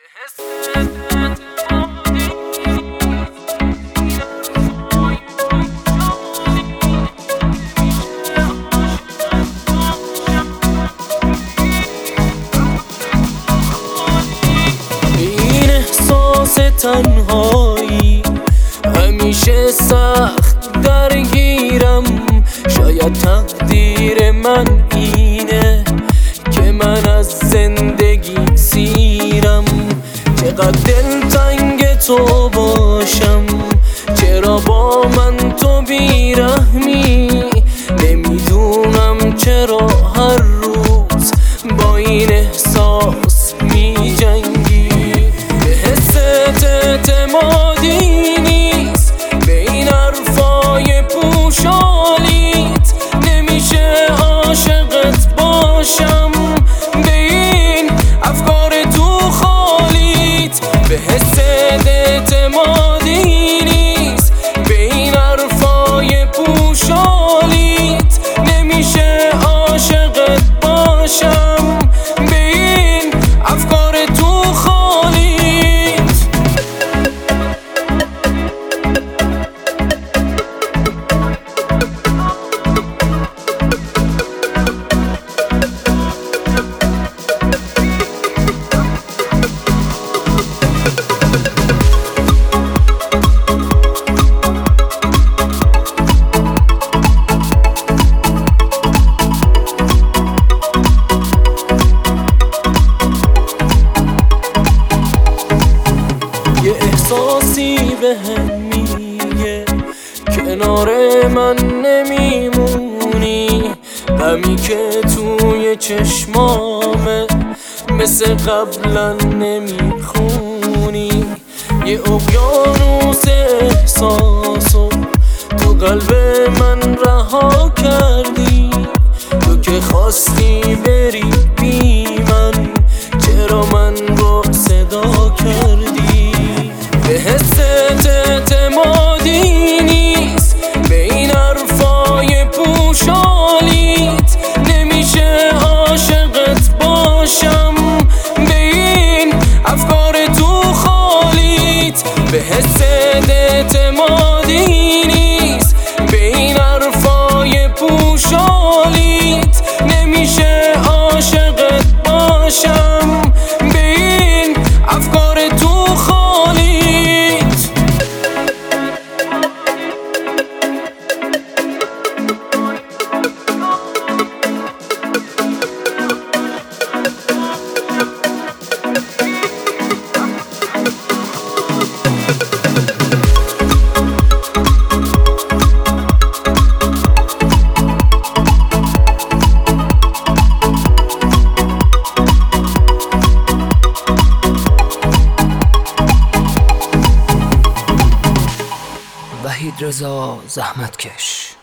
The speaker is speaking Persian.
این احساس تنهایی همیشه سخت درگیرم. شاید تقدیر من اینه که من از زندگی سیرم. چقدر دلتنگ تو باشم، چرا با من تو بیرحمی؟ نمیدونم چرا هر روز با این احساس می جنگی. به حست اعتمادی نیست، به این حرفای پوشالیت نمیشه عاشقت باشم. به این افکار تو خالیت، به حست اعتمادی نیست، به این حرفای پوشالیت نمیشه عاشقت باشم. به این افکار تو خالیت. یه احساسی بهم میگه کنار من نمیمونی. غمی که توی چشمامه مثل قبلا نمیخونی. یه اقیانوس احساسو تو قلب من رها کردی. تو که خواستی بری بی من، چرا من رو صدا کردی؟ به حست اعتمادی نیست، به این حرفای پوشالیت نمیشه عاشقت باشم. به این افکار تو خالیت، به حست اعتمادی نیست، به این حرفای پوشالیت نمیشه عاشقت باشم. به این افکار تو خالیت. وحید رضا زحمتکش.